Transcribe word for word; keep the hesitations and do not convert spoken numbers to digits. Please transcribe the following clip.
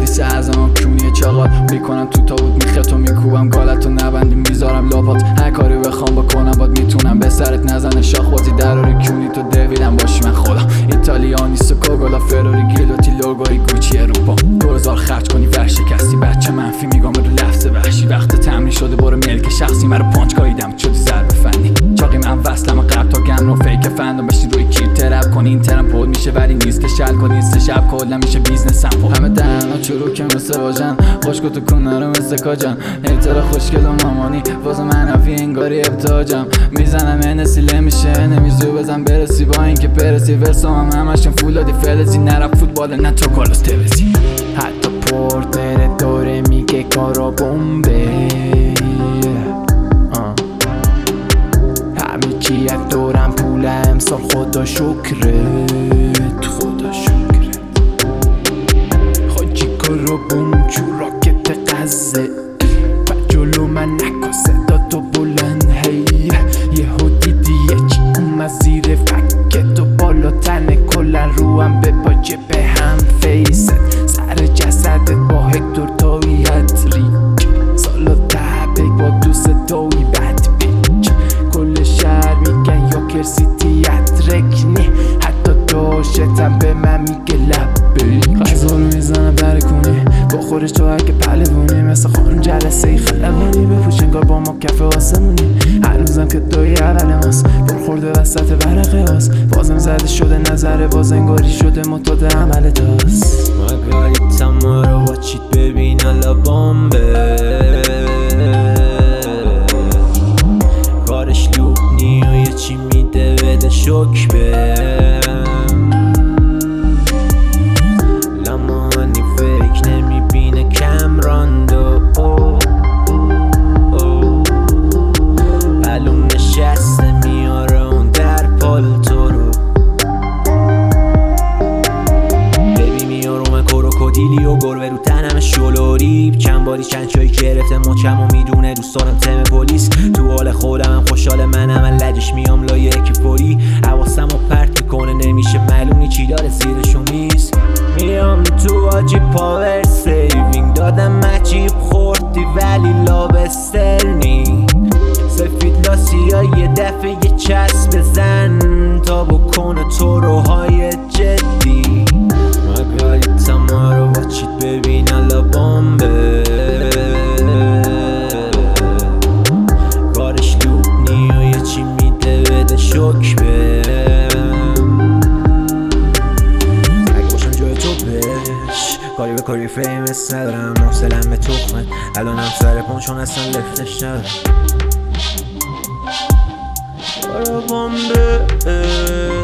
بیست اعظمم کونی چاقات میکنم تو تابوت میخیتو میکوبم گالتو نبندی میذارم لاپات هر کاری بخوام بکنم باد میتونم به سرت نزنه شاخ بازی دراره کونی تو دویدم باشی من خدا ایتالیانی سوکوگولا فراری گیلوتی لوگوی گوچی اروپا دوزار خرج کنی ور شکستی بچه منفی میگم رو لفظ وحشی وقت تمرین شده برو ملک شخصی مرا پانچ گاییدم شدی ضربه فنی چاقی من وصلم قرب تا گم رو فیک فندم بشی روی کیر ترپ کنی این ترم پول میشه ولی نیست که شل کنی سه شب کلا میشه بیزنسم پول همه دهنا چروک مثل واژن خوشگو تو کنه رو مثل کاجن هیتر خوشگل و مامانی واسه منفی انگاری ابتاجم میزنم انسیله میشه نمیزو بزن برسی با اینکه پرسی ورسام هم همشون فولادی فلزی نرم فوتبال نه تو کارلوس توزی حتی پورتر دوره میگه کارا بمبه همه چی از دورم پول امسال خدا شکرت خدا شکرت خاجی کارا بوم چو راکت غزه و جلو من نکن صدا تو بلند هی یه ها دیدی یه چی اومد زیر فکت و بالا تنه کلن رو هم به باجه به هم فیست سر جسدت با هکتور تایی هتریک سالا تبک با دوست تایی بد بیچ کل شهر میگن یا کرسیتی اترکنی حتی داشتم به من میگه لبیک غذا رو میزنه برکنی با خورش تو اگه پلوونی مثل خانم جلسه ای خلبانی بپوش انگار با ما کف آسمونی هنوزم که دوی اول ماست برخورده وسط ورقه هاست بازم زده شده نظره باز انگاری شده متاد عمل تاست مگاریتم رو با چیت ببین حالا بامبه کارش لوبنی و یه چی میده بده شک بهم لمانی فکر نمیبینه کمراندو معلوم نشسته میاره اون در پالتو رو ببی میاره من کروکودیلی و گربه رو تنم شلوری چند باری چند چایی گرفته مچم و میدونه دوست دارم تم پلیس تو حال خودم هم خوشحال منم من لجش میام لایه که فوری حواسم رو پرت میکنه نمیشه معلومی چی داره زیرشون نیست میام تو آجی پاور سیوینگ دادم مچیب خوردی ولی لابسترنی سفید لاسیا یه دفعه یه چسب بزن تا بکنه تو روهای جدی مگاریتم رو با چیت ببین حالا بامبه کارش لوبنی و یه چی میده بده شک بهم اگه باشم جای تو بش کاری به کاری فیمس ندارم حوصله‌ام به تخمت الانم سر پونچون اصلا لفتش ندارم کارا بامبه